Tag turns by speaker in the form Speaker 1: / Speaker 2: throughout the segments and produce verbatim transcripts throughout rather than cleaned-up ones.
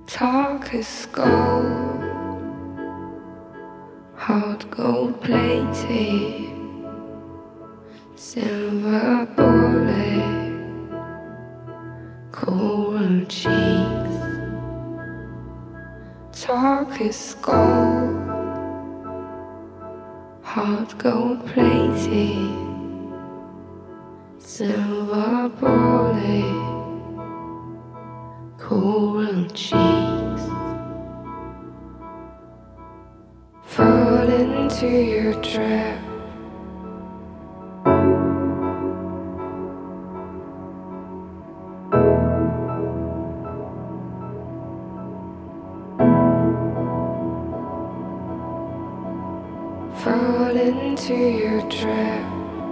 Speaker 1: Talk is gold, hot gold plated, silver bullet, coral cheeks. Talk is gold, hot gold plated, silver bullet, coral cheeks. Fall into your trap. Fall into your trap.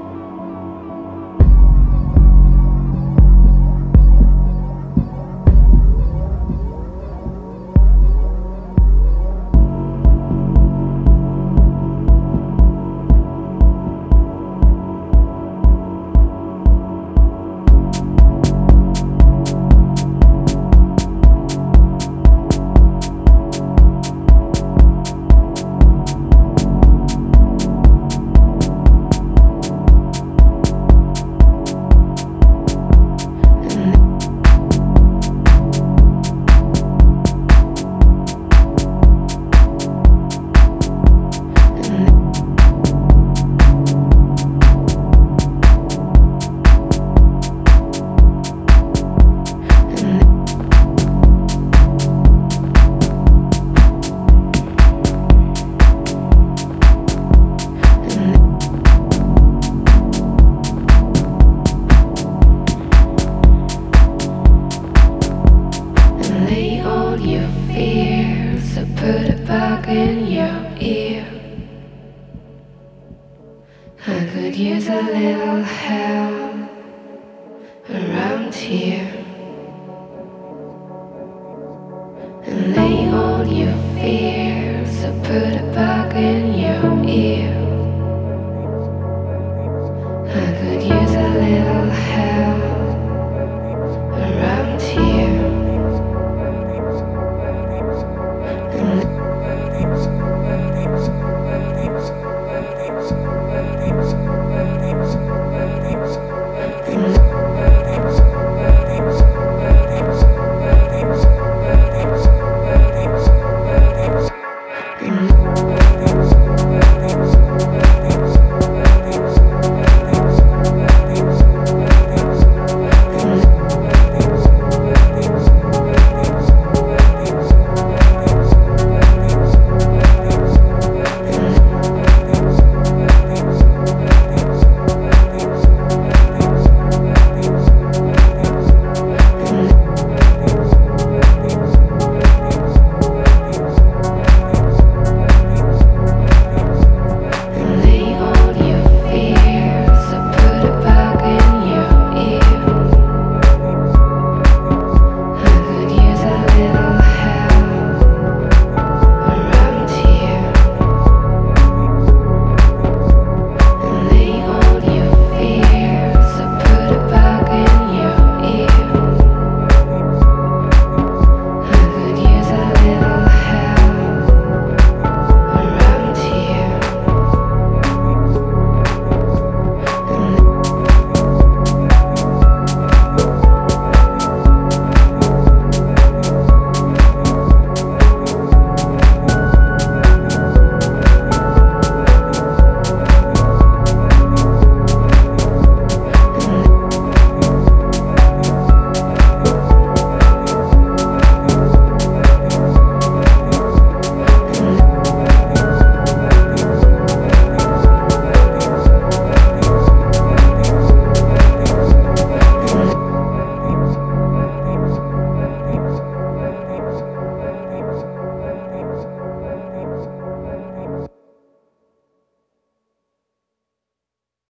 Speaker 1: Put a bug in your ear. I could use a little help around here. And lay all your fears. So put a bug